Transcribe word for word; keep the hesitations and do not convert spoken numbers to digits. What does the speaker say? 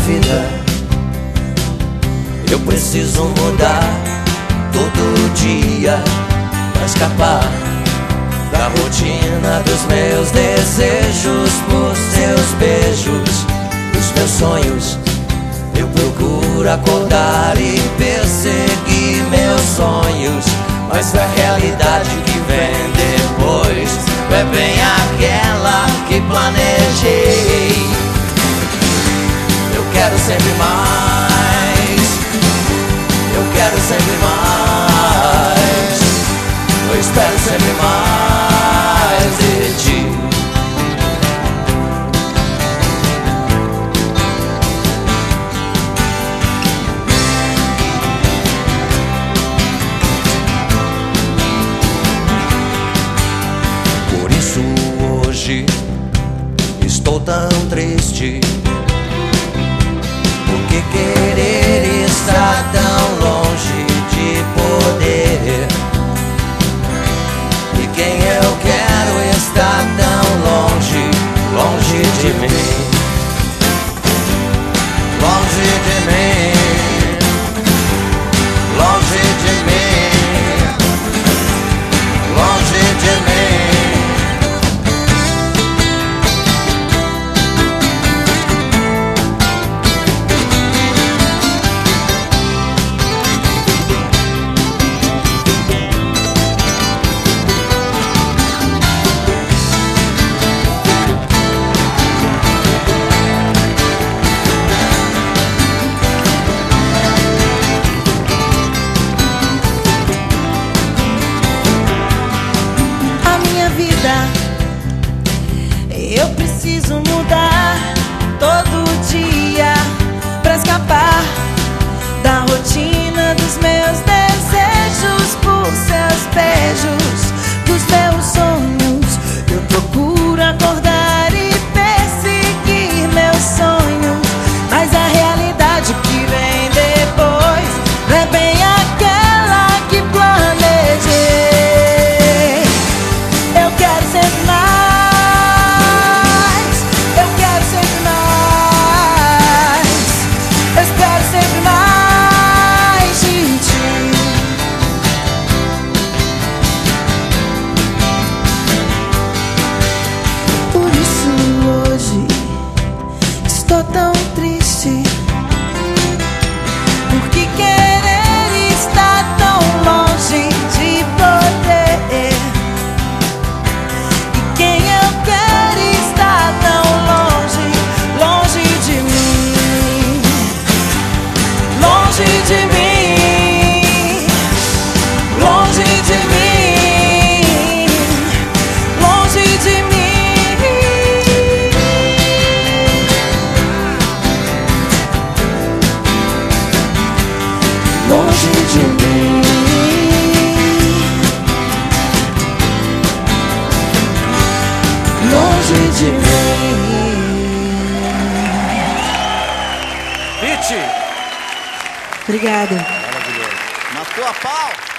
vida, eu preciso mudar todo dia pra escapar da rotina dos meus desejos por seus beijos, dos meus sonhos. Eu procuro acordar e perseguir meus sonhos, mas a realidade que vem depois é bem aquela que planejei. Eu quero sempre mais, eu quero sempre mais, eu espero sempre mais de ti. Por isso hoje estou tão triste, porque querer está tão longe de poder, e quem eu quero está tão longe, longe de mim, longe de mim, longe de mim, longe de mim. Eu preciso mudar todo dia pra escapar da rotina dos meus desejos por seus beijos, dos meus sonhos. Eu procuro acordar e perseguir meus sonhos, mas a realidade que vem depois não é bem aquela que planejei. Eu quero sempre mais, estou tão triste, porque querer está tão longe de poder, e quem eu quero está tão longe, longe de mim, longe de mim, longe de mim, longe de mim. Longe de mim, longe de mim. Hit! Obrigada. Maravilhoso. Matou a pau!